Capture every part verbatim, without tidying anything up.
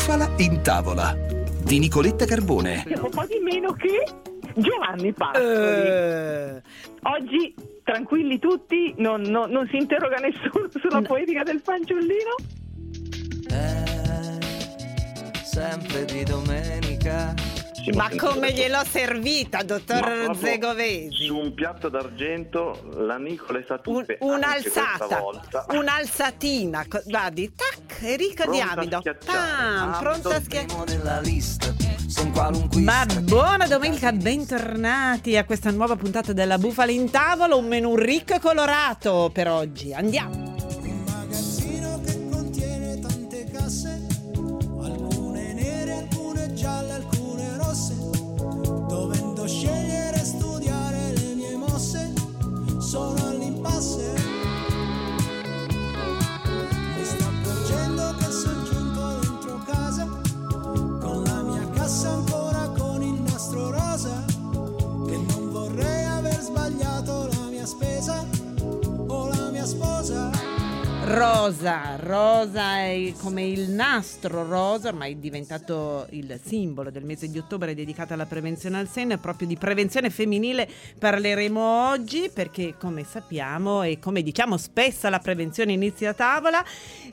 Bufala in tavola di Nicoletta Carbone. Un po' di meno che Giovanni Pascoli. Eh. Oggi tranquilli tutti, non, non, non si interroga nessuno sulla No. poetica del fanciullino. Eh, sempre di domenica. Ma come gliel'ho servita, dottor Ma proprio Zegovesi? Su un piatto d'argento la Nicole sa Un, tutte, anche questa un'alzata, volta. un'alzatina, co- guardi, tac, Enrico Pronta a Diamido, schiacciare. pam, pronta a schiacciare. Primo della lista, son qualunquista. Ma buona domenica, bentornati a questa nuova puntata della Bufala in tavola, un menù ricco e colorato per oggi, andiamo. Un magazzino che contiene tante casse, alcune nere, alcune gialle, alcune rosse. Dovendo scegliere e studiare le mie mosse, sono all'impasse. Mi sto accorgendo che sono giunto dentro casa, con la mia cassa ancora con il nastro rosa, che non vorrei aver sbagliato la mia spesa o la mia sposa. Rosa, rosa è come il nastro rosa, ormai è diventato il simbolo del mese di ottobre dedicato alla prevenzione al seno, e proprio di prevenzione femminile parleremo oggi, perché come sappiamo e come diciamo spesso la prevenzione inizia a tavola,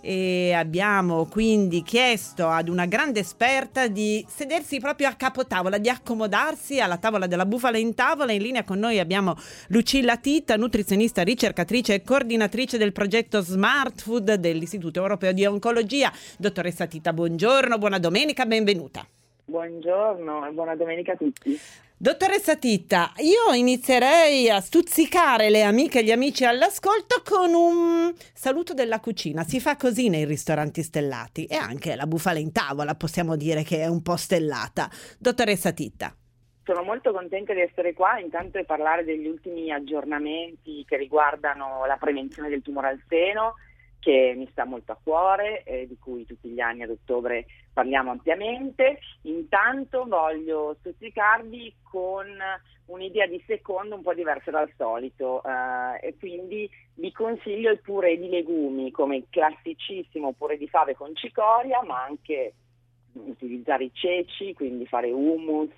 e abbiamo quindi chiesto ad una grande esperta di sedersi proprio a capotavola, di accomodarsi alla tavola della Bufala in tavola. In linea con noi abbiamo Lucilla Titta, nutrizionista, ricercatrice e coordinatrice del progetto Smart Food dell'Istituto Europeo di Oncologia. Dottoressa Titta, buongiorno, buona domenica, benvenuta. Buongiorno e buona domenica a tutti. Dottoressa Titta, io inizierei a stuzzicare le amiche e gli amici all'ascolto con un saluto della cucina. Si fa così nei ristoranti stellati, e anche la Bufala in tavola possiamo dire che è un po' stellata. Dottoressa Titta. Sono molto contenta di essere qua, intanto e parlare degli ultimi aggiornamenti che riguardano la prevenzione del tumore al seno, che mi sta molto a cuore, eh, di cui tutti gli anni ad ottobre parliamo ampiamente. Intanto voglio stuzzicarvi con un'idea di secondo un po' diversa dal solito, eh, e quindi vi consiglio il purè di legumi, come il classicissimo purè di fave con cicoria, ma anche utilizzare i ceci, quindi fare hummus,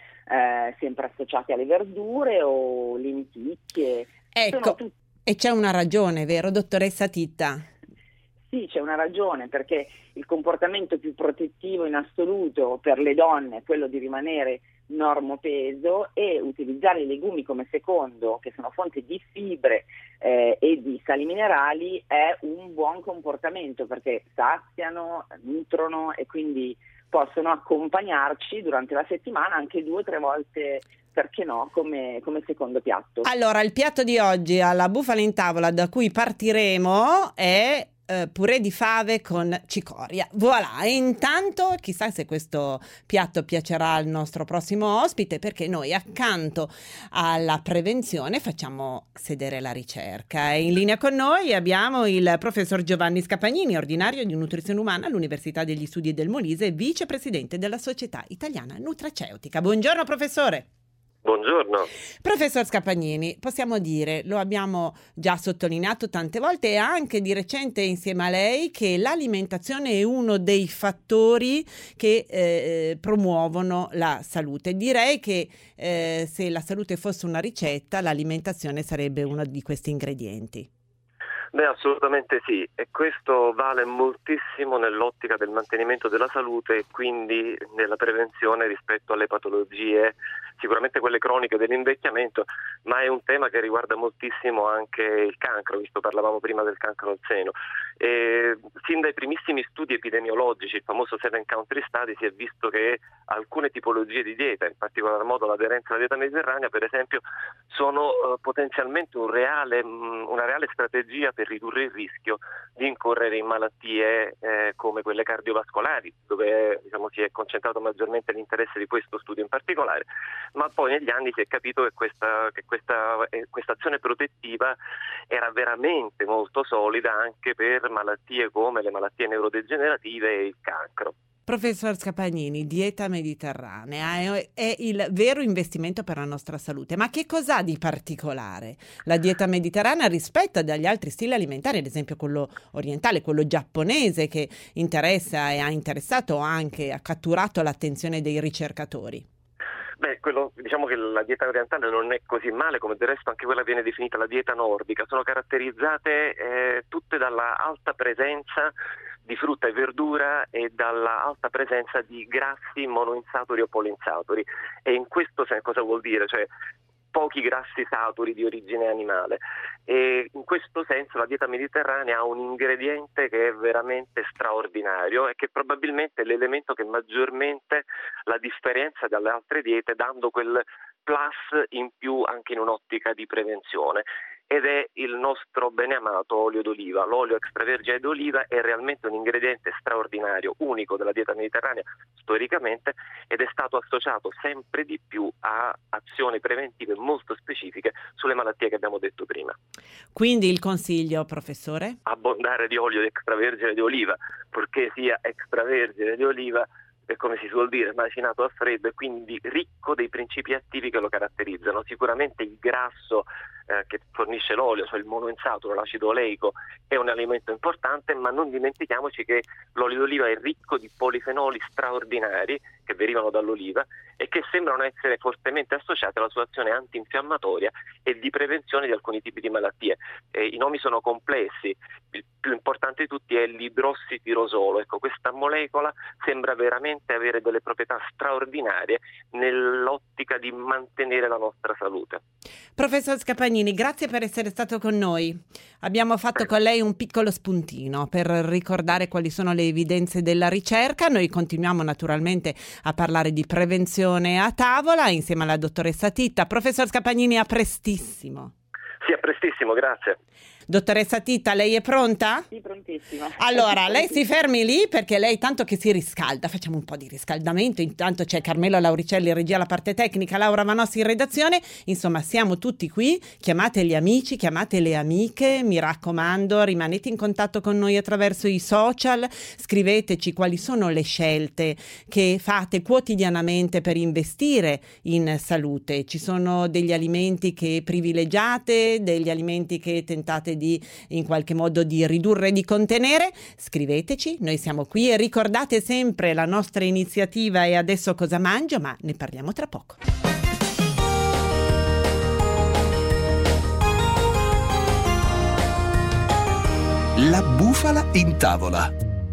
eh, sempre associati alle verdure o lenticchie. Ecco, Sono tutti. e c'è una ragione, vero, dottoressa Titta? Sì, c'è una ragione, perché il comportamento più protettivo in assoluto per le donne è quello di rimanere normopeso, e utilizzare i legumi come secondo, che sono fonte di fibre eh, e di sali minerali, è un buon comportamento, perché saziano, nutrono e quindi possono accompagnarci durante la settimana anche due o tre volte, perché no, come, come secondo piatto. Allora, il piatto di oggi alla Bufala in tavola da cui partiremo è eh, purè di fave con cicoria. Voilà, e intanto chissà se questo piatto piacerà al nostro prossimo ospite, perché noi accanto alla prevenzione facciamo sedere la ricerca. E in linea con noi abbiamo il professor Giovanni Scapagnini, ordinario di nutrizione umana all'Università degli Studi del Molise e vicepresidente della Società Italiana Nutraceutica. Buongiorno professore. Buongiorno. Professor Scapagnini, possiamo dire, lo abbiamo già sottolineato tante volte, e anche di recente insieme a lei, che l'alimentazione è uno dei fattori che eh, promuovono la salute. Direi che eh, se la salute fosse una ricetta, l'alimentazione sarebbe uno di questi ingredienti. Beh, assolutamente sì, e questo vale moltissimo nell'ottica del mantenimento della salute e quindi nella prevenzione rispetto alle patologie, sicuramente quelle croniche dell'invecchiamento, ma è un tema che riguarda moltissimo anche il cancro, visto parlavamo prima del cancro al seno. E sin dai primissimi studi epidemiologici, il famoso Seven Country Study, si è visto che alcune tipologie di dieta, in particolar modo l'aderenza alla dieta mediterranea per esempio, sono uh, potenzialmente un reale, mh, una reale strategia per ridurre il rischio di incorrere in malattie eh, come quelle cardiovascolari, dove diciamo, si è concentrato maggiormente l'interesse di questo studio in particolare, ma poi negli anni si è capito che questa, che questa, eh, questa azione protettiva era veramente molto solida anche per malattie come le malattie neurodegenerative e il cancro. Professor Scapagnini, dieta mediterranea è, è il vero investimento per la nostra salute, ma che cos'ha di particolare la dieta mediterranea rispetto agli altri stili alimentari, ad esempio quello orientale, quello giapponese, che interessa e ha interessato anche, ha catturato l'attenzione dei ricercatori? Beh, quello, diciamo che la dieta orientale non è così male, come del resto anche quella viene definita la dieta nordica. Sono caratterizzate eh, tutte dalla alta presenza di frutta e verdura e dalla alta presenza di grassi monoinsaturi o poliinsaturi. E in questo senso cosa vuol dire? Cioè pochi grassi saturi di origine animale. E in questo senso la dieta mediterranea ha un ingrediente che è veramente straordinario e che probabilmente è l'elemento che maggiormente la differenzia dalle altre diete, dando quel plus in più anche in un'ottica di prevenzione. Ed è il nostro beneamato olio d'oliva. L'olio extravergine d'oliva è realmente un ingrediente straordinario, unico della dieta mediterranea storicamente, ed è stato associato sempre di più a azioni preventive molto specifiche sulle malattie che abbiamo detto prima. Quindi il consiglio, professore? Abbondare di olio extravergine di oliva, purché sia extravergine di oliva, è come si suol dire, macinato a freddo e quindi ricco dei principi attivi che lo caratterizzano. Sicuramente il grasso eh, che fornisce l'olio, cioè il monoinsaturo, l'acido oleico, è un alimento importante, ma non dimentichiamoci che l'olio d'oliva è ricco di polifenoli straordinari che derivano dall'oliva e che sembrano essere fortemente associati alla sua azione antinfiammatoria e di prevenzione di alcuni tipi di malattie. Eh, I nomi sono complessi, il più importante di tutti è l'idrossitirosolo. Ecco, questa molecola sembra veramente avere delle proprietà straordinarie nell'ottica di mantenere la nostra salute. Professor Scapagnini, grazie per essere stato con noi. Abbiamo fatto con lei un piccolo spuntino per ricordare quali sono le evidenze della ricerca. Noi continuiamo naturalmente a parlare di prevenzione a tavola insieme alla dottoressa Titta. Professor Scapagnini, a prestissimo. Sì, a prestissimo, grazie. Dottoressa Titta, lei è pronta? Sì, prontissima. Allora, lei si fermi lì perché lei tanto che si riscalda. Facciamo un po' di riscaldamento. Intanto c'è Carmelo Lauricelli, regia la parte tecnica, Laura Manossi in redazione. Insomma, siamo tutti qui. Chiamate gli amici, chiamate le amiche. Mi raccomando, rimanete in contatto con noi attraverso i social. Scriveteci quali sono le scelte che fate quotidianamente per investire in salute. Ci sono degli alimenti che privilegiate, degli alimenti che tentate di in qualche modo di ridurre e di contenere. Scriveteci, noi siamo qui e ricordate sempre la nostra iniziativa E adesso cosa mangio, ma ne parliamo tra poco. La bufala in tavola.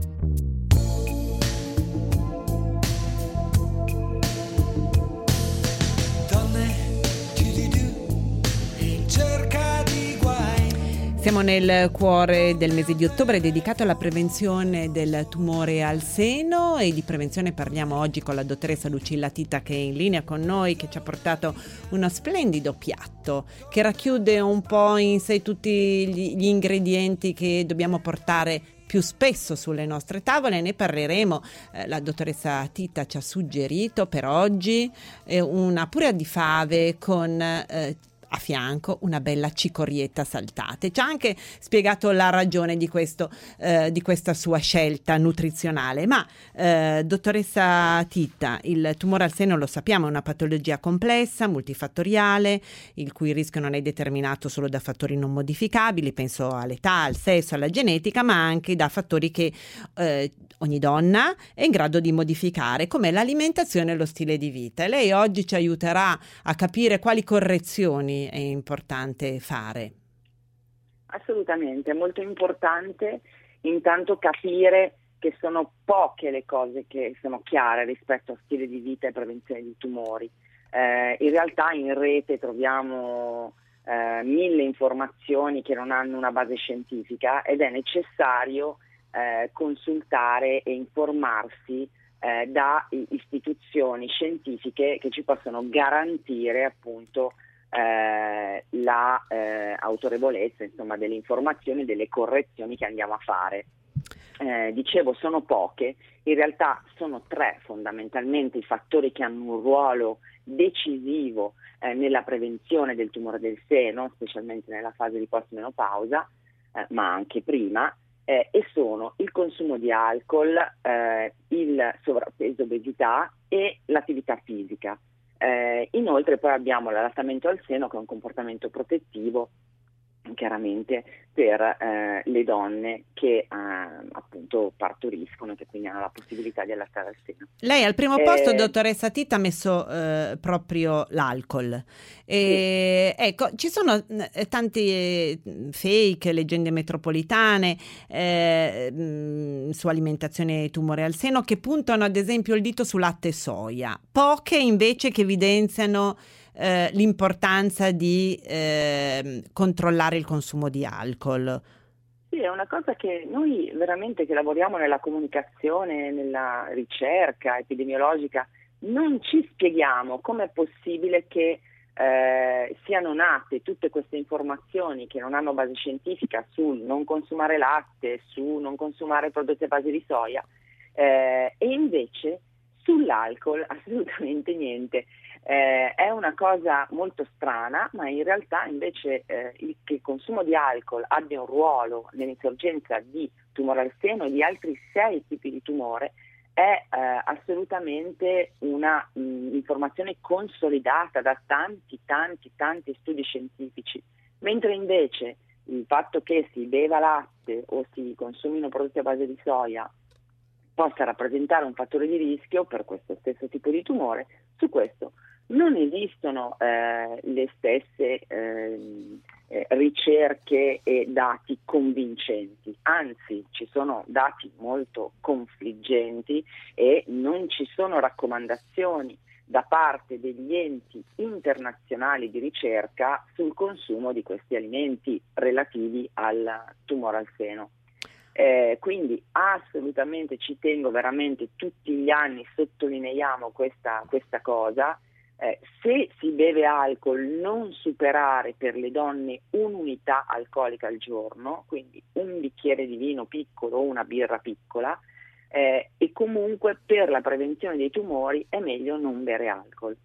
Siamo nel cuore del mese di ottobre dedicato alla prevenzione del tumore al seno e di prevenzione parliamo oggi con la dottoressa Lucilla Titta che è in linea con noi, che ci ha portato uno splendido piatto che racchiude un po' in sé tutti gli, gli ingredienti che dobbiamo portare più spesso sulle nostre tavole. Ne parleremo. Eh, la dottoressa Titta ci ha suggerito per oggi eh, una purea di fave con eh, a fianco una bella cicorrietta saltata. Ci ha anche spiegato la ragione di questo eh, di questa sua scelta nutrizionale. Ma eh, dottoressa Titta, il tumore al seno lo sappiamo è una patologia complessa, multifattoriale, il cui rischio non è determinato solo da fattori non modificabili, penso all'età, al sesso, alla genetica, ma anche da fattori che eh, ogni donna è in grado di modificare, come l'alimentazione e lo stile di vita. E lei oggi ci aiuterà a capire quali correzioni è importante fare. Assolutamente, è molto importante intanto capire che sono poche le cose che sono chiare rispetto a stile di vita e prevenzione di tumori. Eh, in realtà in rete troviamo eh, mille informazioni che non hanno una base scientifica ed è necessario eh, consultare e informarsi eh, da istituzioni scientifiche che ci possono garantire appunto Eh, la eh, autorevolezza insomma delle informazioni, delle correzioni che andiamo a fare. Eh, dicevo sono poche, in realtà sono tre fondamentalmente i fattori che hanno un ruolo decisivo eh, nella prevenzione del tumore del seno, specialmente nella fase di postmenopausa, eh, ma anche prima. eh, e sono il consumo di alcol, eh, il sovrappeso, obesità e l'attività fisica. Eh, inoltre poi abbiamo l'allattamento al seno, che è un comportamento protettivo chiaramente per eh, le donne che eh, appunto partoriscono e che quindi hanno la possibilità di allattare al seno. Lei al primo posto, Eh, dottoressa Titta, ha messo eh, proprio l'alcol. E, ecco, ci sono eh, tanti eh, fake, leggende metropolitane eh, mh, su alimentazione e tumore al seno, che puntano ad esempio il dito su latte e soia, poche invece che evidenziano Eh, l'importanza di eh, controllare il consumo di alcol. Sì, è una cosa che noi veramente che lavoriamo nella comunicazione, nella ricerca epidemiologica, non ci spieghiamo com'è possibile che eh, siano nate tutte queste informazioni che non hanno base scientifica sul non consumare latte, su non consumare prodotti a base di soia, eh, e invece sull'alcol assolutamente niente. Eh, è una cosa molto strana, ma in realtà invece eh, il, che il consumo di alcol abbia un ruolo nell'insorgenza di tumore al seno e di altri sei tipi di tumore è eh, assolutamente una mh, informazione consolidata da tanti, tanti, tanti studi scientifici, mentre invece il fatto che si beva latte o si consumino prodotti a base di soia possa rappresentare un fattore di rischio per questo stesso tipo di tumore, su questo non esistono eh, le stesse eh, eh, ricerche e dati convincenti, anzi ci sono dati molto confliggenti e non ci sono raccomandazioni da parte degli enti internazionali di ricerca sul consumo di questi alimenti relativi al tumore al seno. Eh, quindi assolutamente ci tengo, veramente tutti gli anni sottolineiamo questa, questa cosa. Eh, se si beve alcol, non superare per le donne un'unità alcolica al giorno, quindi un bicchiere di vino piccolo o una birra piccola, eh, e comunque per la prevenzione dei tumori è meglio non bere alcol.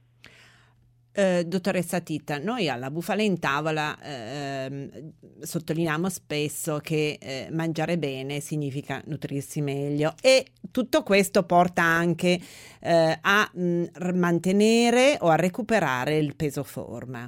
Eh, dottoressa Titta, noi alla Bufala in Tavola eh, sottolineiamo spesso che eh, mangiare bene significa nutrirsi meglio, e tutto questo porta anche eh, a mh, mantenere o a recuperare il peso forma,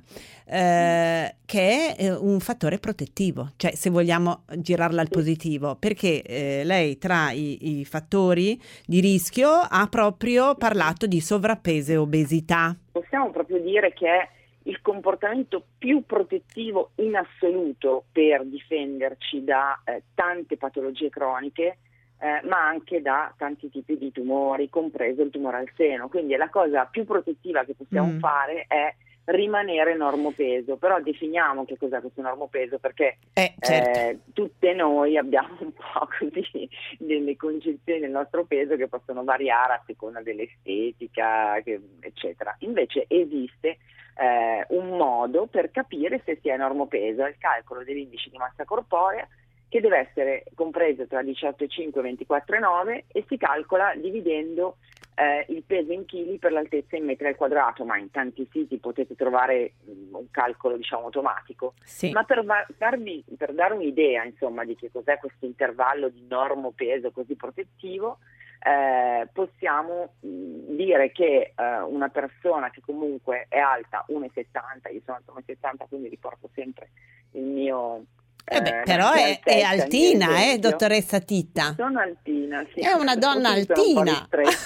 eh, che è eh, un fattore protettivo, cioè se vogliamo girarla al positivo, perché eh, lei tra i, i fattori di rischio ha proprio parlato di sovrappeso e obesità. Possiamo proprio dire che è il comportamento più protettivo in assoluto per difenderci da eh, tante patologie croniche, eh, ma anche da tanti tipi di tumori, compreso il tumore al seno. Quindi la cosa più protettiva che possiamo mm. fare è rimanere normopeso, però definiamo che cos'è questo normopeso, perché eh, certo. eh, tutte noi abbiamo un po' così delle concezioni del nostro peso che possono variare a seconda dell'estetica, che, eccetera. Invece esiste eh, un modo per capire se si è normopeso, è il calcolo dell'indice di massa corporea, che deve essere compreso tra diciotto virgola cinque e ventiquattro virgola nove, e si calcola dividendo eh, il peso in chili per l'altezza in metri al quadrato, ma in tanti siti potete trovare mh, un calcolo diciamo automatico. Sì. Ma per, va- darvi, per dare un'idea insomma di che cos'è questo intervallo di normo peso così protettivo, eh, possiamo mh, dire che eh, una persona che comunque è alta uno virgola settanta, io sono alta uno virgola settanta, quindi riporto sempre il mio... Eh beh, però è, è altina, eh, dottoressa Titta? Sono altina, sì. È una donna altina.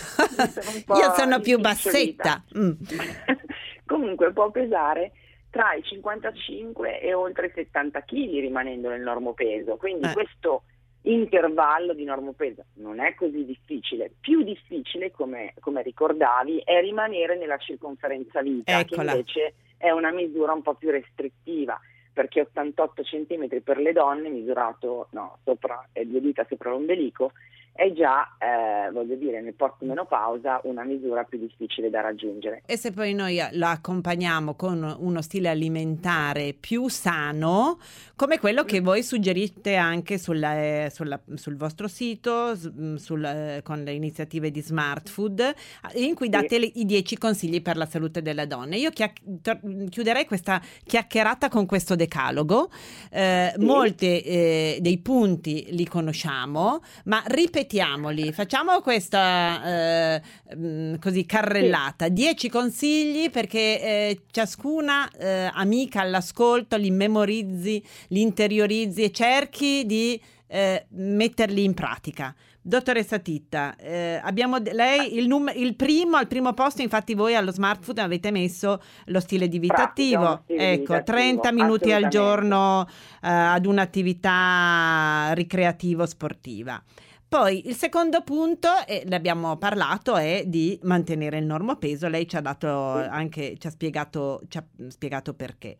Sono Io sono più bassetta. Mm. Comunque può pesare tra i cinquantacinque e oltre i settanta chili rimanendo nel normopeso, quindi eh. questo intervallo di normopeso non è così difficile. Più difficile, come, come ricordavi, è rimanere nella circonferenza vita, Eccola. che invece è una misura un po' più restrittiva, perché ottantotto centimetri per le donne, misurato no, sopra, eh, due dita sopra l'ombelico, è già, eh, voglio dire, nel post-menopausa una misura più difficile da raggiungere. E se poi noi la accompagniamo con uno stile alimentare più sano, come quello che voi suggerite anche sulla, sulla, sul vostro sito, sul, con le iniziative di Smart Food, in cui date sì. i dieci consigli per la salute delle donne. Io chiac- chiuderei questa chiacchierata con questo decalogo. Eh, sì. Molti eh, dei punti li conosciamo, ma ripetiamo Ripetiamoli, facciamo questa eh, così carrellata, dieci consigli perché eh, ciascuna eh, amica all'ascolto li memorizzi, li interiorizzi e cerchi di eh, metterli in pratica. Dottoressa Titta, eh, abbiamo lei il, num- il primo al primo posto, infatti voi allo Smart Food avete messo lo stile di vita Pratica, attivo, stile ecco, di vita trenta attivo, minuti al giorno eh, ad un'attività ricreativo sportiva. Poi il secondo punto, e ne abbiamo parlato, è di mantenere il normopeso. Lei ci ha dato anche, ci ha spiegato, ci ha spiegato perché.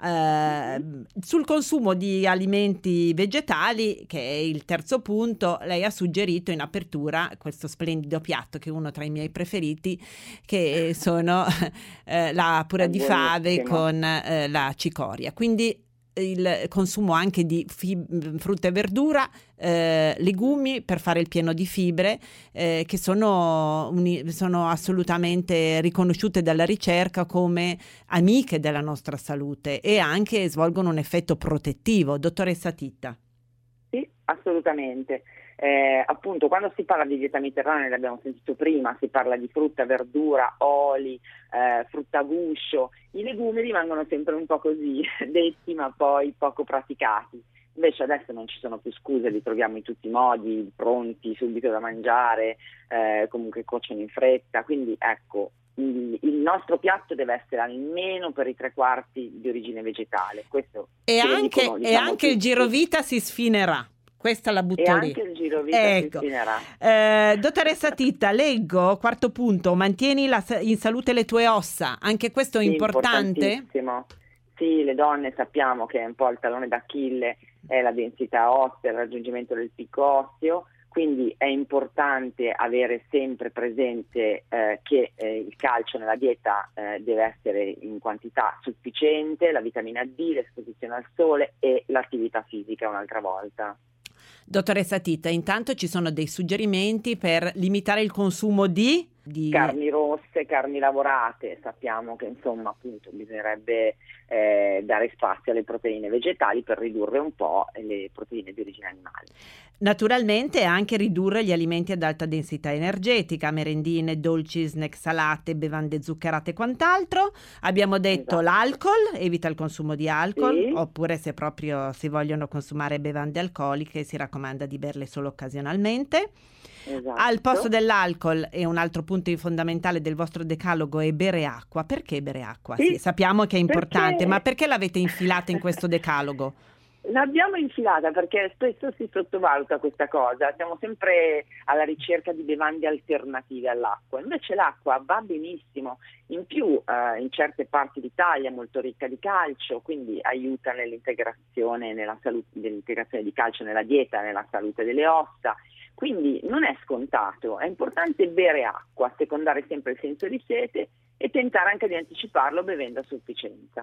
Eh, sul consumo di alimenti vegetali, che è il terzo punto, lei ha suggerito in apertura questo splendido piatto che è uno tra i miei preferiti, che sono eh, la pura di fave con eh, la cicoria. Quindi il consumo anche di fib- frutta e verdura, eh, legumi per fare il pieno di fibre eh, che sono, uni- sono assolutamente riconosciute dalla ricerca come amiche della nostra salute e anche svolgono un effetto protettivo. Dottoressa Titta. Sì, assolutamente. Eh, appunto, quando si parla di dieta mediterranea, l'abbiamo sentito prima, si parla di frutta, verdura, oli, eh, frutta a guscio. I legumi rimangono sempre un po' così detti, ma poi poco praticati. Invece adesso non ci sono più scuse, li troviamo in tutti i modi, pronti, subito da mangiare, eh, comunque cuociono in fretta. Quindi ecco, il, il nostro piatto deve essere almeno per i tre quarti di origine vegetale. Questo e anche, dicono, diciamo, e anche il girovita si sfinerà. Questa la butto e lì. Anche il girovita ecco. si sfinerà. Eh, dottoressa Titta, leggo, quarto punto, mantieni la, in salute le tue ossa. Anche questo è sì, importante? Importantissimo. Sì, le donne sappiamo che è un po' il tallone d'Achille, è la densità ossea, il raggiungimento del picco osseo, quindi è importante avere sempre presente eh, che eh, il calcio nella dieta eh, deve essere in quantità sufficiente, la vitamina D, l'esposizione al sole e l'attività fisica un'altra volta. Dottoressa Titta, intanto ci sono dei suggerimenti per limitare il consumo di... di... carni rosse, carni lavorate. Sappiamo che insomma appunto bisognerebbe eh, dare spazio alle proteine vegetali per ridurre un po' le proteine di origine animale. Naturalmente anche ridurre gli alimenti ad alta densità energetica, merendine, dolci, snack salate, bevande zuccherate e quant'altro. Abbiamo detto esatto. L'alcol, evita il consumo di alcol, sì. Oppure se proprio si vogliono consumare bevande alcoliche si raccomanda di berle solo occasionalmente. Esatto. Al posto dell'alcol, e un altro punto fondamentale del vostro decalogo è bere acqua. Perché bere acqua? Sì, sì, sappiamo che è importante, perché... ma perché l'avete infilata in questo decalogo? L'abbiamo infilata perché spesso si sottovaluta questa cosa, siamo sempre alla ricerca di bevande alternative all'acqua, invece l'acqua va benissimo, in più eh, in certe parti d'Italia è molto ricca di calcio, quindi aiuta nell'integrazione, nella salute, nell'integrazione di calcio nella dieta, nella salute delle ossa, quindi non è scontato, è importante bere acqua, secondare sempre il senso di sete e tentare anche di anticiparlo bevendo a sufficienza.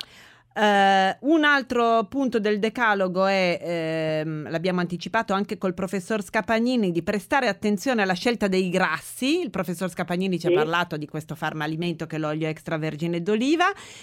Uh, un altro punto del decalogo è, ehm, l'abbiamo anticipato anche col professor Scapagnini, di prestare attenzione alla scelta dei grassi. Il professor Scapagnini ci sì. ha parlato di questo farmalimento che è l'olio extravergine d'oliva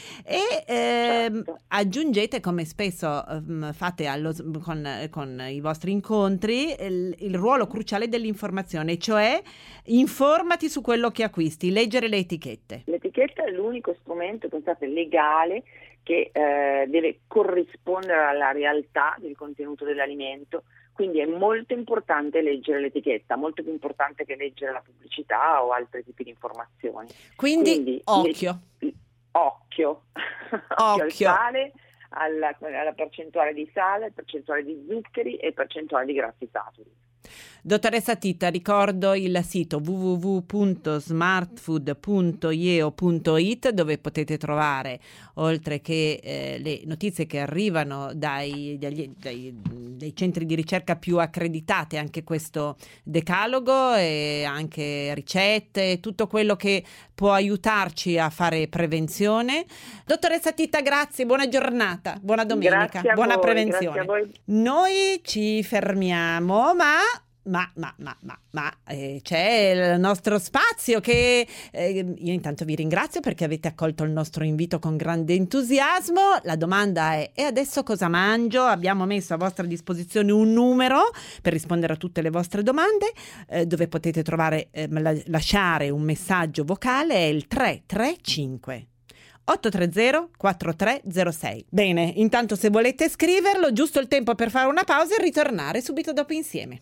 e ehm, certo. aggiungete, come spesso um, fate allo, con, con i vostri incontri, il, il ruolo cruciale dell'informazione, cioè informati su quello che acquisti, leggere le etichette. L'etichetta è l'unico strumento, pensate, legale che eh, deve corrispondere alla realtà del contenuto dell'alimento, quindi è molto importante leggere l'etichetta, molto più importante che leggere la pubblicità o altri tipi di informazioni. Quindi, quindi occhio. Le, occhio, occhio al sale, alla, alla percentuale di sale, percentuale di zuccheri e percentuale di grassi saturi. Dottoressa Titta, ricordo il sito w w w punto smartfood punto i e o punto i t dove potete trovare, oltre che eh, le notizie che arrivano dai, dagli, dai, dai centri di ricerca più accreditati, anche questo decalogo e anche ricette, tutto quello che può aiutarci a fare prevenzione. Dottoressa Titta, grazie, buona giornata, buona domenica, buona voi, prevenzione. grazie a voi. Noi ci fermiamo, ma ma ma ma ma, ma eh, c'è il nostro spazio che eh, io intanto vi ringrazio perché avete accolto il nostro invito con grande entusiasmo. La domanda è: e adesso cosa mangio? Abbiamo messo a vostra disposizione un numero per rispondere a tutte le vostre domande, eh, dove potete trovare eh, lasciare un messaggio vocale, è il tre tre cinque otto tre zero quattro tre zero sei. Bene, intanto se volete scriverlo, giusto il tempo per fare una pausa e ritornare subito dopo insieme.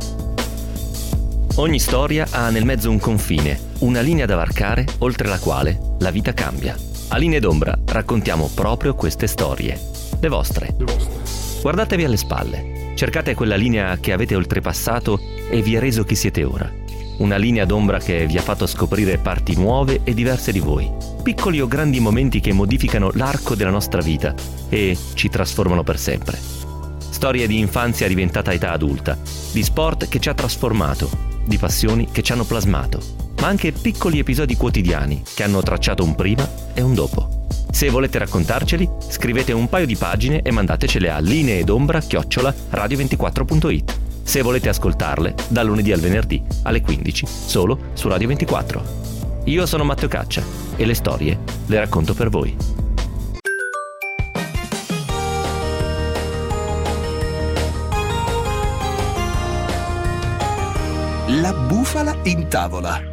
Ogni storia ha nel mezzo un confine, una linea da varcare oltre la quale la vita cambia. A Linee d'Ombra raccontiamo proprio queste storie, le vostre. Guardatevi alle spalle, cercate quella linea che avete oltrepassato e vi ha reso chi siete ora. Una linea d'ombra che vi ha fatto scoprire parti nuove e diverse di voi, piccoli o grandi momenti che modificano l'arco della nostra vita e ci trasformano per sempre. Storie di infanzia diventata età adulta, di sport che ci ha trasformato, di passioni che ci hanno plasmato, ma anche piccoli episodi quotidiani che hanno tracciato un prima e un dopo. Se volete raccontarceli, scrivete un paio di pagine e mandatecele a lineedombra chiocciola radio ventiquattro punto i t. Se volete ascoltarle, dal lunedì al venerdì alle quindici, solo su Radio ventiquattro. Io sono Matteo Caccia e le storie le racconto per voi. La bufala in tavola.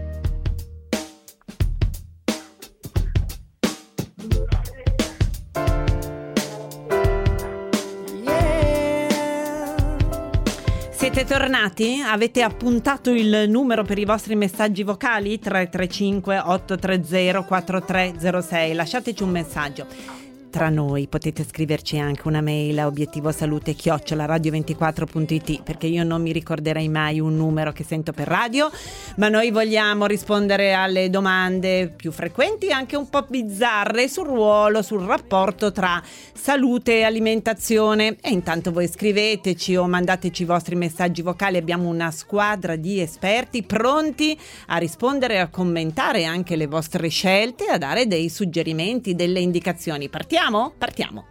Siete tornati? Avete appuntato il numero per i vostri messaggi vocali? tre tre cinque otto tre zero quattro tre zero sei. Lasciateci un messaggio. Tra noi potete scriverci anche una mail a obiettivosalute chiocciola radio ventiquattro punto i t, perché io non mi ricorderei mai un numero che sento per radio, ma noi vogliamo rispondere alle domande più frequenti, anche un po' bizzarre, sul ruolo, sul rapporto tra salute e alimentazione. E intanto voi scriveteci o mandateci i vostri messaggi vocali, abbiamo una squadra di esperti pronti a rispondere e a commentare anche le vostre scelte, a dare dei suggerimenti, delle indicazioni. Partiamo? Partiamo.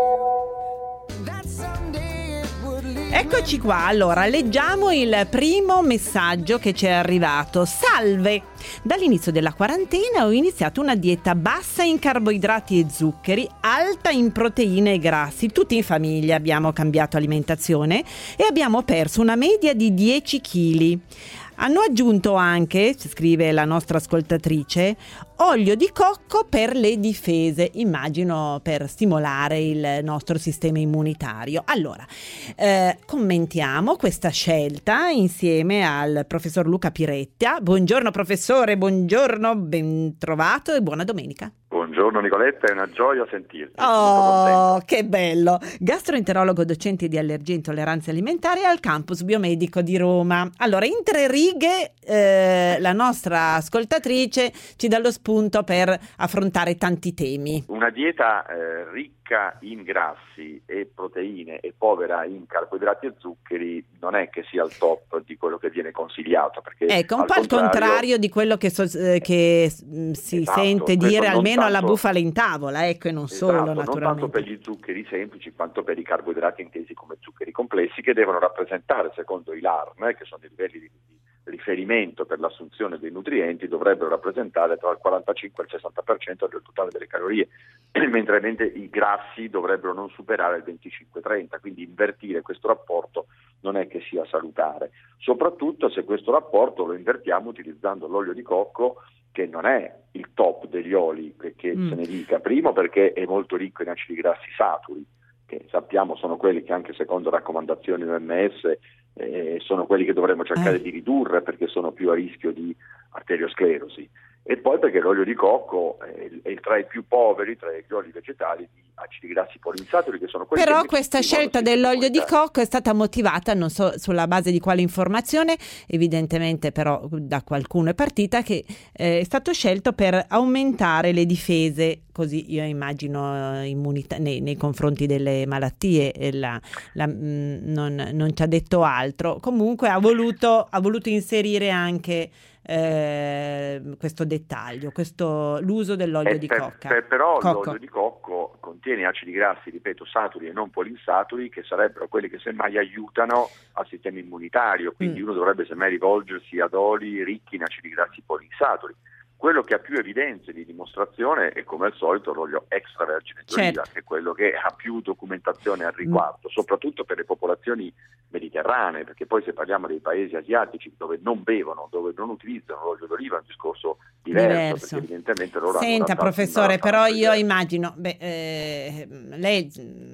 Eccoci qua, allora leggiamo il primo messaggio che ci è arrivato. Salve! Dall'inizio della quarantena ho iniziato una dieta bassa in carboidrati e zuccheri, alta in proteine e grassi. Tutti in famiglia abbiamo cambiato alimentazione e abbiamo perso una media di dieci chili. Hanno aggiunto anche, scrive la nostra ascoltatrice, olio di cocco per le difese, immagino per stimolare il nostro sistema immunitario. Allora, eh, commentiamo questa scelta insieme al professor Luca Piretta. Buongiorno professore, buongiorno, ben trovato e buona domenica. Buongiorno Nicoletta, è una gioia sentirti. Oh, che bello! Gastroenterologo docente di allergie e intolleranze alimentari al campus biomedico di Roma. Allora, in tre righe eh, la nostra ascoltatrice ci dà lo spunto per affrontare tanti temi. Una dieta eh, ricca in grassi e proteine e povera in carboidrati e zuccheri non è che sia il top di quello che viene consigliato. Perché ecco, un po' il contrario di quello che, so, eh, che mh, si esatto, sente dire almeno alla bufala in tavola, ecco, e non esatto, solo naturalmente. Non tanto per gli zuccheri semplici quanto per i carboidrati intesi come zuccheri complessi, che devono rappresentare, secondo i L A R M, che sono i livelli di riferimento per l'assunzione dei nutrienti, dovrebbero rappresentare tra il quarantacinque e il sessanta per cento del totale delle calorie, mentre i grassi dovrebbero non superare il venticinque trenta, quindi invertire questo rapporto non è che sia salutare, soprattutto se questo rapporto lo invertiamo utilizzando l'olio di cocco, che non è il top degli oli, che, che mm. se ne dica, primo perché è molto ricco in acidi grassi saturi, che sappiamo sono quelli che anche secondo raccomandazioni O M S eh, sono quelli che dovremmo cercare eh. di ridurre perché sono più a rischio di arteriosclerosi, e poi perché l'olio di cocco è, è tra i più poveri tra gli oli vegetali di acidi grassi poliinsaturi, che sono quelli Però che questa scelta dell'olio di cocco è stata motivata, non so sulla base di quale informazione, evidentemente però da qualcuno è partita, che eh, è stato scelto per aumentare le difese, così io immagino immunità nei, nei confronti delle malattie, e la, la, mh, non, non ci ha detto altro. Comunque ha voluto, ha voluto inserire anche eh, questo dettaglio, questo, l'uso dell'olio eh, di per, cocca. Per, però cocco. l'olio di cocco contiene acidi grassi, ripeto, saturi e non poliinsaturi, che sarebbero quelli che semmai aiutano al sistema immunitario, quindi mm. uno dovrebbe semmai rivolgersi ad oli ricchi in acidi grassi poliinsaturi. Quello che ha più evidenze di dimostrazione è, come al solito, l'olio extravergine d'oliva, certo. che è quello che ha più documentazione al riguardo, mm. soprattutto per le popolazioni mediterranee, perché poi se parliamo dei paesi asiatici dove non bevono, dove non utilizzano l'olio d'oliva, è un discorso diverso, diverso. Perché evidentemente loro Senta, hanno professore, però io immagino, beh, eh, lei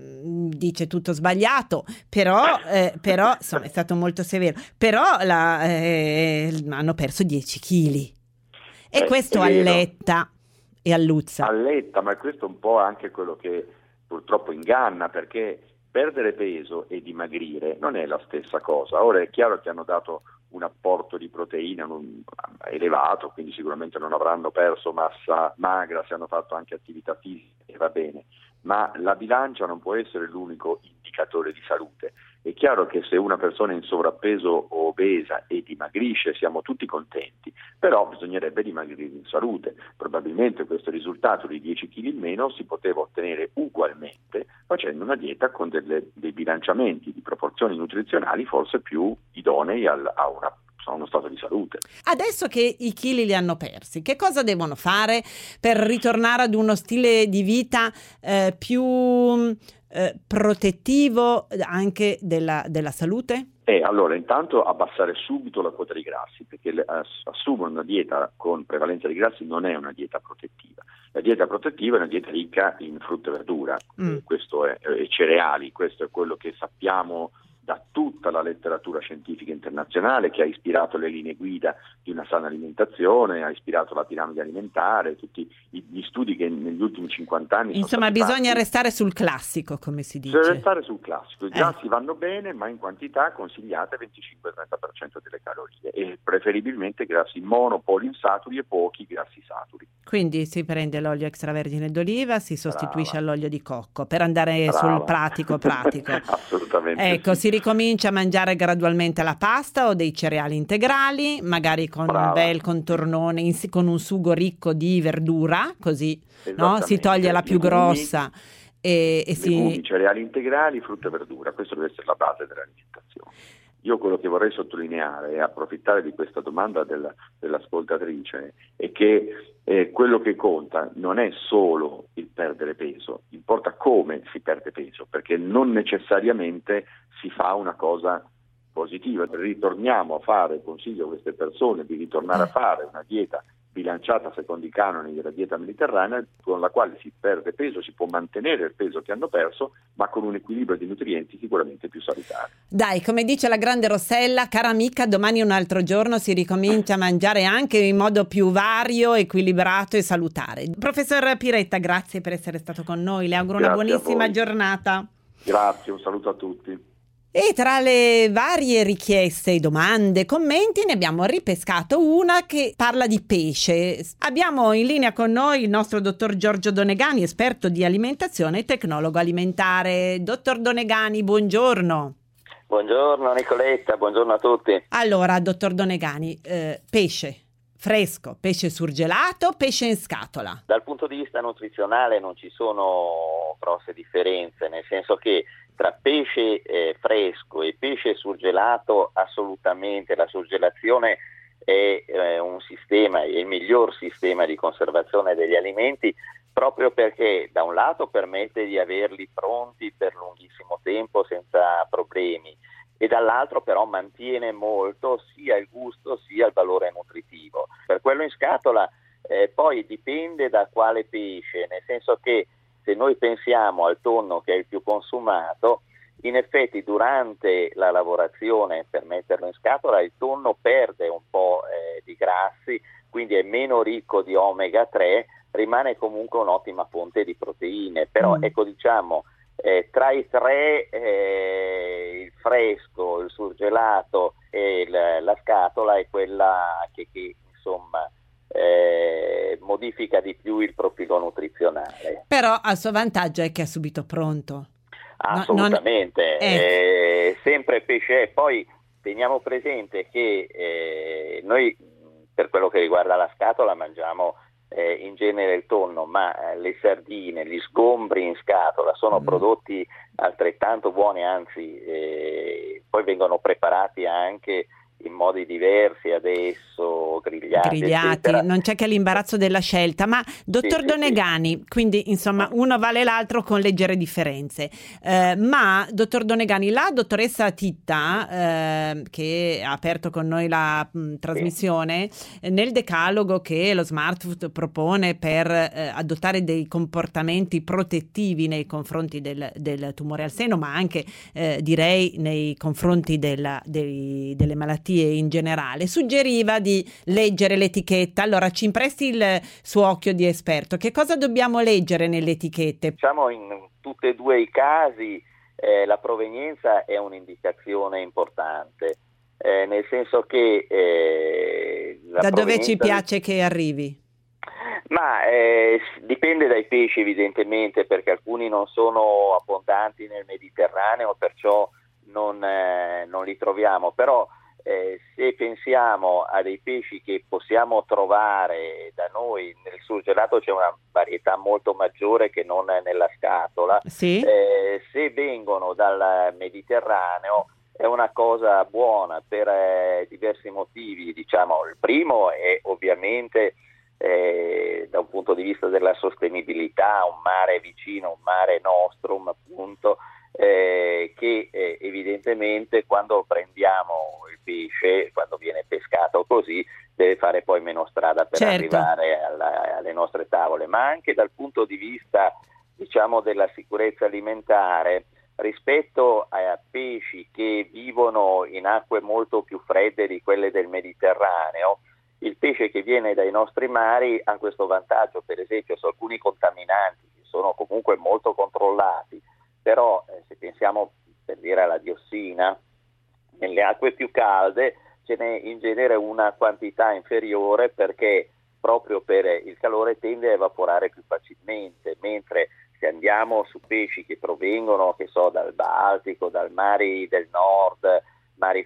dice tutto sbagliato, però, eh, però insomma, è stato molto severo, però la, eh, hanno perso dieci chili. E eh, questo alletta e alluzza. Alletta, ma questo è un po' anche quello che purtroppo inganna, perché perdere peso e dimagrire non è la stessa cosa. Ora è chiaro che hanno dato un apporto di proteina non, elevato, quindi sicuramente non avranno perso massa magra se hanno fatto anche attività fisica, e va bene, ma la bilancia non può essere l'unico indicatore di salute. È chiaro che se una persona è in sovrappeso o obesa e dimagrisce siamo tutti contenti, però bisognerebbe dimagrire in salute. Probabilmente questo risultato di dieci chili in meno si poteva ottenere ugualmente facendo una dieta con delle, dei bilanciamenti di proporzioni nutrizionali forse più idonei al, a, una, a uno stato di salute. Adesso che i chili li hanno persi, che cosa devono fare per ritornare ad uno stile di vita eh, più Eh, protettivo anche della, della salute? Eh, allora, intanto abbassare subito la quota di grassi, perché le, ass- assumere una dieta con prevalenza di grassi non è una dieta protettiva. La dieta protettiva è una dieta ricca in frutta e verdura, mm. questo è, e cereali, questo è quello che sappiamo da tutta la letteratura scientifica internazionale, che ha ispirato le linee guida di una sana alimentazione, ha ispirato la piramide alimentare, tutti gli studi che negli ultimi cinquanta anni insomma sono stati bisogna fatti. Restare sul classico, come si dice. Bisogna restare sul classico, i eh. grassi vanno bene, ma in quantità consigliate venticinque trenta per cento delle calorie, e preferibilmente grassi monopolinsaturi e pochi grassi saturi. Quindi si prende l'olio extravergine d'oliva, si sostituisce Brava. all'olio di cocco, per andare Brava. sul pratico pratico. Assolutamente. Ecco, sì. si ricomincia a mangiare gradualmente la pasta o dei cereali integrali, magari con Brava. un bel contornone, in, con un sugo ricco di verdura, così no? Si toglie la più legumi, grossa e, e legumi, si... cereali integrali, frutta e verdura, questo deve essere la base dell'alimentazione. Io quello che vorrei sottolineare e approfittare di questa domanda della, dell'ascoltatrice è che eh, quello che conta non è solo il perdere peso, importa come si perde peso, perché non necessariamente si fa una cosa positiva. Ritorniamo a fare, consiglio a queste persone di ritornare a fare una dieta bilanciata secondo i canoni della dieta mediterranea, con la quale si perde peso, si può mantenere il peso che hanno perso, ma con un equilibrio di nutrienti sicuramente più salutare. Dai, come dice la grande Rossella, cara amica, domani è un altro giorno, si ricomincia a mangiare anche in modo più vario, equilibrato e salutare. Professor Piretta, grazie per essere stato con noi, le auguro Grazie una buonissima giornata. Grazie, un saluto a tutti. E tra le varie richieste, domande, commenti, ne abbiamo ripescato una che parla di pesce. Abbiamo in linea con noi il nostro dottor Giorgio Donegani, esperto di alimentazione e tecnologo alimentare. Dottor Donegani, buongiorno. Buongiorno Nicoletta, buongiorno a tutti. Allora, dottor Donegani, eh, pesce fresco, pesce surgelato, pesce in scatola. Dal punto di vista nutrizionale non ci sono grosse differenze, nel senso che tra pesce eh, fresco e pesce surgelato assolutamente la surgelazione è eh, un sistema, è il miglior sistema di conservazione degli alimenti, proprio perché da un lato permette di averli pronti per lunghissimo tempo senza problemi, e dall'altro però mantiene molto sia il gusto sia il valore nutritivo. Per quello in scatola eh, poi dipende da quale pesce, nel senso che se noi pensiamo al tonno, che è il più consumato, in effetti durante la lavorazione per metterlo in scatola il tonno perde un po' eh, di grassi, quindi è meno ricco di omega tre, rimane comunque un'ottima fonte di proteine. Però Mm. ecco, diciamo, eh, tra i tre, eh, il fresco, il surgelato e il- la scatola è quella che, che insomma eh, modifica di più il profilo nutrizionale. Però al suo vantaggio è che è subito pronto. Assolutamente, non- eh. eh, sempre pesce. Poi teniamo presente che eh, noi, per quello che riguarda la scatola, mangiamo eh, in genere il tonno, ma eh, le sardine, gli sgombri in scatola sono Mm. prodotti altrettanto buoni, anzi eh, poi vengono preparati anche in modi diversi adesso, grigliati, Grigliati, eccetera. non c'è che l'imbarazzo della scelta. Ma dottor Sì, sì, Donegani, quindi insomma uno vale l'altro con leggere differenze. Eh, ma dottor Donegani, la dottoressa Titta, eh, che ha aperto con noi la mh, trasmissione, eh, nel decalogo che lo Smart Food propone per eh, adottare dei comportamenti protettivi nei confronti del, del tumore al seno, ma anche eh, direi nei confronti della- dei- delle malattie in generale, suggeriva di leggere l'etichetta. Allora ci impresti il suo occhio di esperto, che cosa dobbiamo leggere nelle etichette? Diciamo, in tutti e due i casi eh, la provenienza è un'indicazione importante, eh, nel senso che eh, la Da dove ci provenienza- piace che arrivi? Ma eh, s- dipende dai pesci, evidentemente, perché alcuni non sono abbondanti nel Mediterraneo, perciò non, eh, non li troviamo. Però eh, se pensiamo a dei pesci che possiamo trovare da noi, nel surgelato c'è una varietà molto maggiore che non è nella scatola. Sì? Eh, se vengono dal Mediterraneo è una cosa buona per eh, diversi motivi. Diciamo, il primo è ovviamente eh, da un punto di vista della sostenibilità, un mare vicino, un mare nostrum, appunto, eh, che eh, evidentemente quando prendiamo il pesce, quando viene pescato così, deve fare poi meno strada per Certo. arrivare alla- alle nostre tavole, ma anche dal punto di vista, diciamo, della sicurezza alimentare. Rispetto a pesci che vivono in acque molto più fredde di quelle del Mediterraneo, il pesce che viene dai nostri mari ha questo vantaggio. Per esempio, su alcuni contaminanti che sono comunque molto controllati, però eh, se pensiamo, per dire, alla diossina, nelle acque più calde ce n'è in genere una quantità inferiore, perché proprio per il calore tende a evaporare più facilmente, mentre se andiamo su pesci che provengono, che so, dal Baltico, dal mari del nord, mari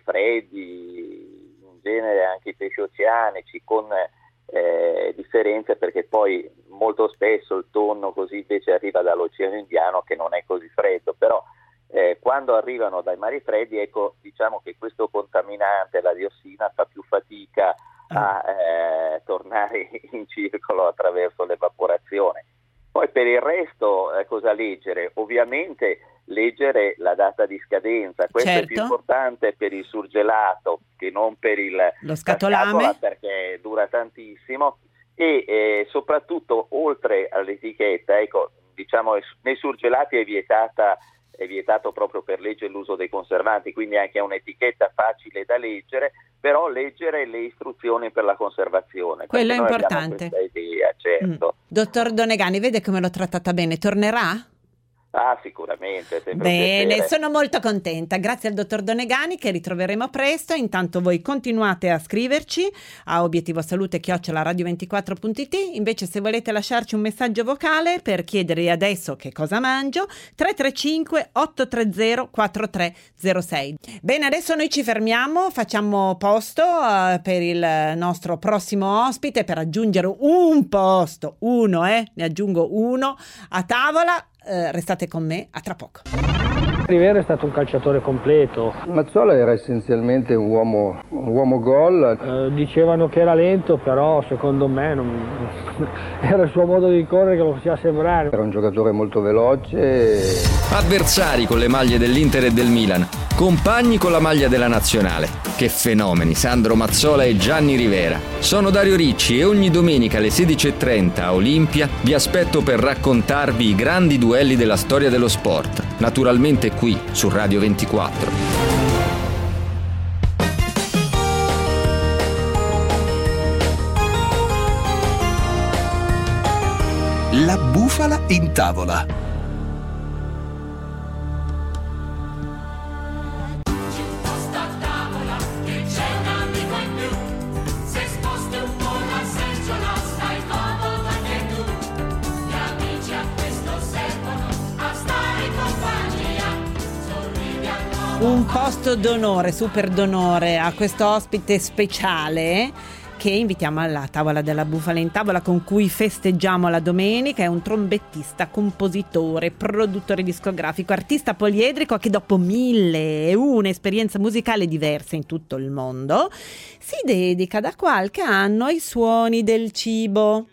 freddi, in genere anche i pesci oceanici, con eh, differenze, perché poi molto spesso il tonno così invece arriva dall'Oceano Indiano, che non è così freddo, però eh, quando arrivano dai mari freddi, ecco, diciamo che questo contaminante, la diossina, fa più fatica a eh, tornare in circolo attraverso l'evaporazione. Poi per il resto eh, cosa leggere? Ovviamente leggere la data di scadenza. Questo Certo. è più importante per il surgelato che non per il Lo scatolame? la scatola, perché dura tantissimo, e eh, soprattutto oltre all'etichetta, ecco, diciamo, nei surgelati è vietata è vietato proprio per legge l'uso dei conservanti, quindi anche è un'etichetta facile da leggere, però leggere le istruzioni per la conservazione. Quello è perché noi abbiamo importante. questa idea, certo. Mm. Dottor Donegani, vede come l'ho trattata bene, tornerà? Ah, sicuramente. sempre un Bene, piacere. sono molto contenta. Grazie al dottor Donegani, che ritroveremo presto. Intanto voi continuate a scriverci a obiettivosalute chiocciola radio ventiquattro punto it. Invece, se volete lasciarci un messaggio vocale per chiedere adesso che cosa mangio, tre tre cinque otto tre zero quattro tre zero sei. Bene, adesso noi ci fermiamo, facciamo posto eh, per il nostro prossimo ospite, per aggiungere un posto, uno, eh, ne aggiungo uno a tavola. Eh, restate con me, a tra poco. Rivera è stato un calciatore completo. Mazzola era essenzialmente un uomo, un uomo gol. Eh, dicevano che era lento, però secondo me non... era il suo modo di correre che lo faceva sembrare. Era un giocatore molto veloce. Avversari con le maglie dell'Inter e del Milan, compagni con la maglia della Nazionale. Che fenomeni, Sandro Mazzola e Gianni Rivera. Sono Dario Ricci e ogni domenica alle sedici e trenta a Olimpia vi aspetto per raccontarvi i grandi duelli della storia dello sport. Naturalmente qui su Radio ventiquattro. bufala in tavola. Un posto d'onore, super d'onore a questo ospite speciale che invitiamo alla tavola della bufala in tavola, con cui festeggiamo la domenica. È un trombettista, compositore, produttore discografico, artista poliedrico che dopo mille e una esperienze musicali diverse in tutto il mondo si dedica da qualche anno ai suoni del cibo.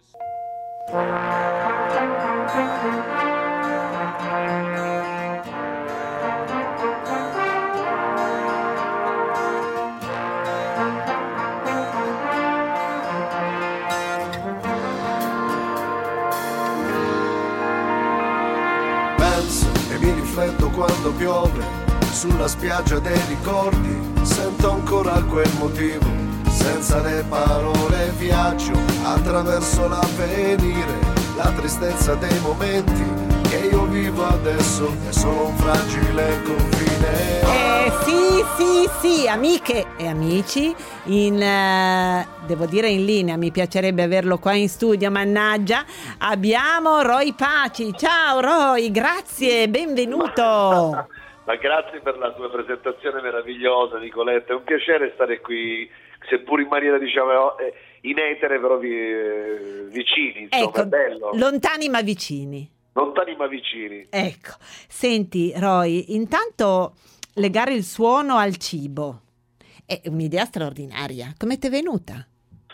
Rifletto quando piove sulla spiaggia dei ricordi, sento ancora quel motivo, senza le parole viaggio attraverso l'avvenire, la tristezza dei momenti che io vivo adesso è solo un fragile confine. Eh sì, sì, sì, amiche e amici, in eh, devo dire in linea, mi piacerebbe averlo qua in studio, mannaggia, abbiamo Roy Paci. Ciao Roy, grazie, benvenuto. Ma grazie per la tua presentazione meravigliosa, Nicoletta, è un piacere stare qui, seppur in maniera diciamo in etere, però vi, vicini, insomma, ecco, è bello. Lontani ma vicini. Lontani ma vicini. Ecco, senti Roy, intanto legare il suono al cibo è un'idea straordinaria. Come ti è venuta?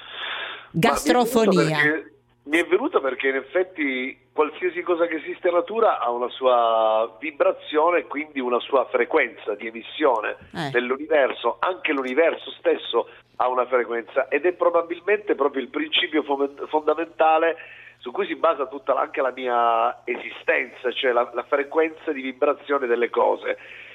Gastrofonia. Mi è venuta perché in effetti qualsiasi cosa che esiste in natura ha una sua vibrazione e quindi una sua frequenza di emissione eh. nell'universo. Anche l'universo stesso ha una frequenza ed è probabilmente proprio il principio fondamentale su cui si basa tutta anche la mia esistenza, cioè la, la frequenza di vibrazione delle cose.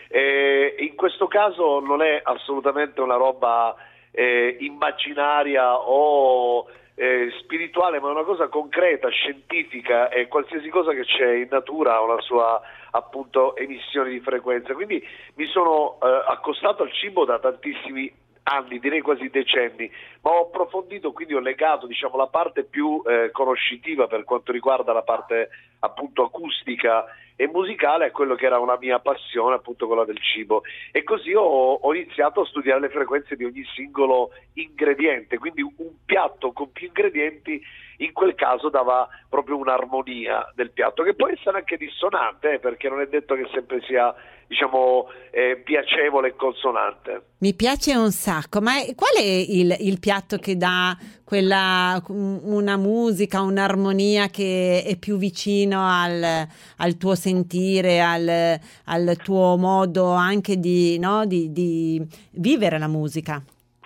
E in questo caso non è assolutamente una roba eh, immaginaria o eh, spirituale, ma è una cosa concreta, scientifica, e qualsiasi cosa che c'è in natura ha una sua appunto emissione di frequenza. Quindi mi sono eh, accostato al cibo da tantissimi anni, direi quasi decenni, ma ho approfondito, quindi ho legato diciamo la parte più eh, conoscitiva per quanto riguarda la parte appunto acustica e musicale a quello che era una mia passione, appunto quella del cibo, e così ho, ho iniziato a studiare le frequenze di ogni singolo ingrediente, quindi un piatto con più ingredienti in quel caso dava proprio un'armonia del piatto, che può essere anche dissonante, eh, perché non è detto che sempre sia diciamo eh, piacevole e consonante. Mi piace un sacco, ma qual è il, il piatto che dà quella una musica, un'armonia che è più vicino al, al tuo sentire, al, al tuo modo anche di, no, di, di vivere la musica?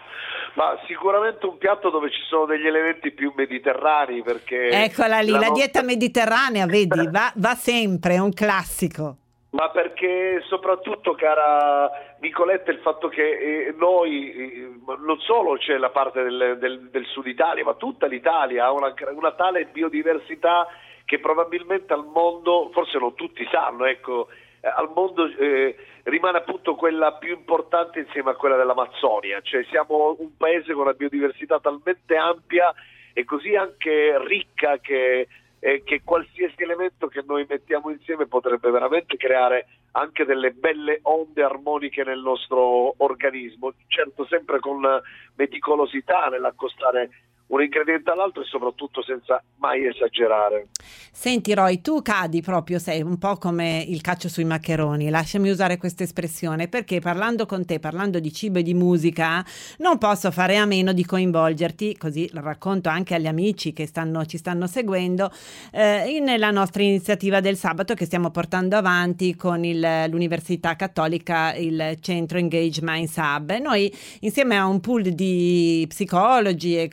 Ma sicuramente un piatto dove ci sono degli elementi più mediterranei, perché eccola lì, la, la nostra... dieta mediterranea, vedi, va, va sempre, è un classico. Ma perché soprattutto, cara Nicoletta, il fatto che eh, noi, eh, non solo c'è la parte del, del, del sud Italia, ma tutta l'Italia ha una, una tale biodiversità che probabilmente al mondo, forse non tutti sanno, ecco, eh, al mondo eh, rimane appunto quella più importante insieme a quella dell'Amazzonia, cioè siamo un paese con una biodiversità talmente ampia e così anche ricca che Eh, che qualsiasi elemento che noi mettiamo insieme potrebbe veramente creare anche delle belle onde armoniche nel nostro organismo, certo sempre con meticolosità nell'accostare un ingrediente all'altro e soprattutto senza mai esagerare. Senti Roy, tu cadi proprio, sei un po' come il caccio sui maccheroni, lasciami usare questa espressione, perché parlando con te, parlando di cibo e di musica, non posso fare a meno di coinvolgerti, così lo racconto anche agli amici che stanno, ci stanno seguendo, eh, nella nostra iniziativa del sabato che stiamo portando avanti con il, l'Università Cattolica, il centro Engage Minds Hub. Noi insieme a un pool di psicologi e insieme alla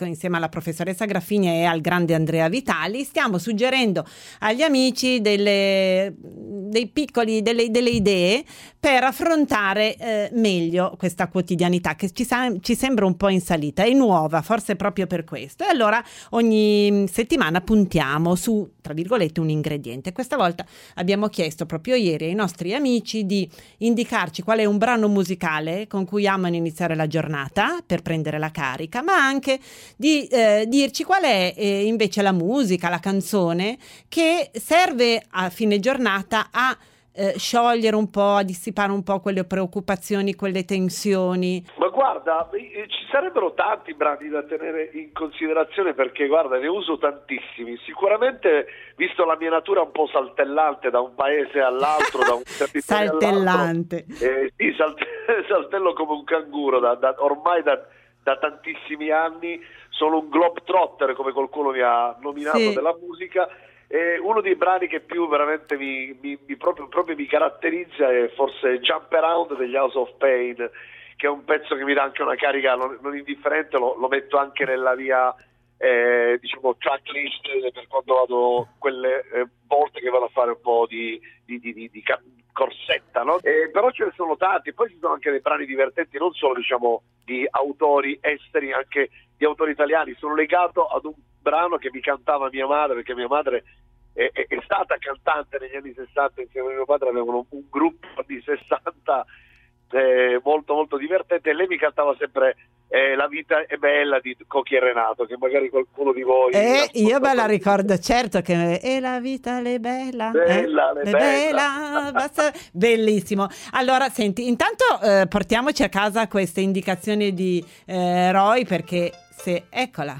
alla professoressa Graffini e al grande Andrea Vitali, stiamo suggerendo agli amici delle, dei piccoli, delle, delle idee per affrontare eh, meglio questa quotidianità che ci, sa, ci sembra un po' in salita, è nuova, forse proprio per questo. E allora ogni settimana puntiamo su, tra virgolette, un ingrediente. Questa volta abbiamo chiesto proprio ieri ai nostri amici di indicarci qual è un brano musicale con cui amano iniziare la giornata per prendere la carica, ma anche di eh, dirci qual è eh, invece la musica, la canzone che serve a fine giornata a Eh, sciogliere un po', a dissipare un po' quelle preoccupazioni, quelle tensioni. Ma guarda, eh, ci sarebbero tanti brani da tenere in considerazione, perché guarda, ne uso tantissimi. Sicuramente, visto la mia natura un po' saltellante da un paese all'altro, da un territorio saltellante. all'altro, eh, sì, salt- saltello come un canguro da, da, ormai da, da tantissimi anni. Sono un globetrotter, come qualcuno mi ha nominato, sì, della musica. E uno dei brani che più veramente mi, mi, mi proprio, proprio mi caratterizza è forse Jump Around degli House of Pain, che è un pezzo che mi dà anche una carica non, non indifferente. Lo, lo metto anche nella mia eh, diciamo tracklist per quando vado, quelle eh, volte che vado a fare un po' di, di, di, di, di corsetta, no? Eh, però ce ne sono tanti. Poi ci sono anche dei brani divertenti, non solo diciamo di autori esteri, anche di autori italiani. Sono legato ad un brano che mi cantava mia madre, perché mia madre è, è, è stata cantante negli anni sessanta, insieme a mio padre avevano un gruppo di sessanta eh, molto molto divertente, e lei mi cantava sempre eh, La vita è bella di Cocchi e Renato, che magari qualcuno di voi eh, io me la ricordo, certo, che è la vita è bella, bella, eh? le bella, bella. basta... bellissimo. Allora senti, intanto eh, portiamoci a casa queste indicazioni di eh, Roy, perché se eccola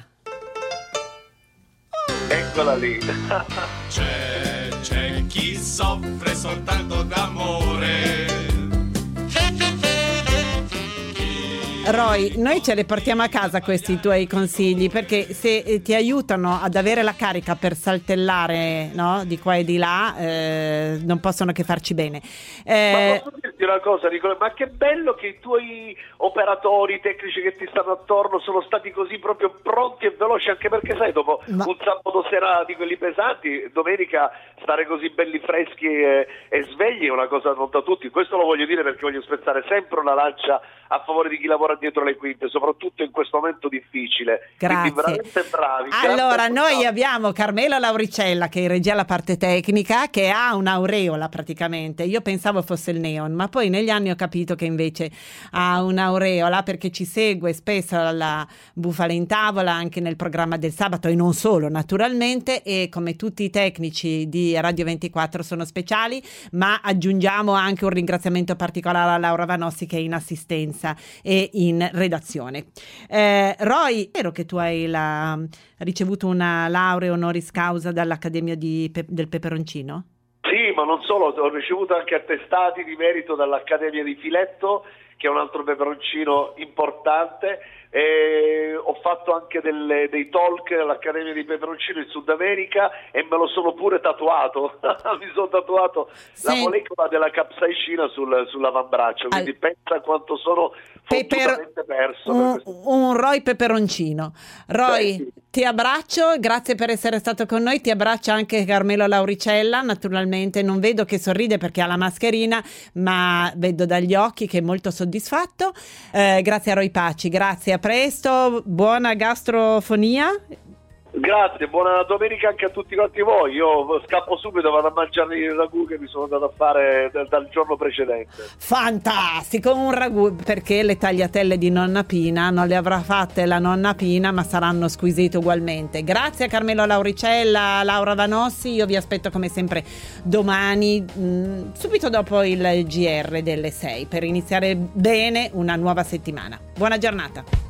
Eccola lì. C'è, c'è chi soffre soltanto d'amore. Roy, noi ce le portiamo a casa questi tuoi consigli, perché se ti aiutano ad avere la carica per saltellare, no, di qua e di là, eh, non possono che farci bene. Eh... Ma posso dirti una cosa, Nicola? Ma che bello che i tuoi operatori, tecnici che ti stanno attorno sono stati così proprio pronti e veloci, anche perché sai, dopo Ma... un sabato sera di quelli pesanti, domenica stare così belli freschi e, e svegli è una cosa non da tutti. Questo lo voglio dire perché voglio spezzare sempre una lancia a favore di chi lavora dietro le quinte, soprattutto in questo momento difficile. Grazie. Quindi veramente bravi. Allora, noi abbiamo Carmelo Lauricella che regia la parte tecnica, che ha un'aureola praticamente. Io pensavo fosse il neon, ma poi negli anni ho capito che invece ha un'aureola, perché ci segue spesso alla Bufala in Tavola, anche nel programma del sabato, e non solo naturalmente, e come tutti i tecnici di Radio ventiquattro sono speciali, ma aggiungiamo anche un ringraziamento particolare a Laura Vanossi, che è in assistenza e in redazione. eh, Roy, è vero che tu hai la, ricevuto una laurea honoris causa dall'Accademia di Pe- del Peperoncino? Sì, ma non solo, ho ricevuto anche attestati di merito dall'Accademia di Filetto, che è un altro peperoncino importante. E ho fatto anche delle, dei talk all'Accademia di Peperoncino in Sud America, e me lo sono pure tatuato. Mi sono tatuato sì. la molecola della capsaicina sul, sull'avambraccio, quindi Al... pensa quanto sono fottutamente perso. Un, un Roy Peperoncino. Roy, sì. ti abbraccio, grazie per essere stato con noi. Ti abbraccia anche Carmelo Lauricella, naturalmente non vedo che sorride perché ha la mascherina, ma vedo dagli occhi che è molto soddisfatto. Eh, grazie a Roy Paci, grazie, a presto, buona gastrofonia. Grazie, buona domenica anche a tutti quanti voi. Io scappo subito, vado a mangiare il ragù che mi sono andato a fare dal, dal giorno precedente. Fantastico, un ragù, perché le tagliatelle di nonna Pina non le avrà fatte la nonna Pina, ma saranno squisite ugualmente. Grazie a Carmelo Lauricella, Laura Vanossi. Io vi aspetto come sempre domani, mh, subito dopo il G R delle sei, per iniziare bene una nuova settimana. Buona giornata.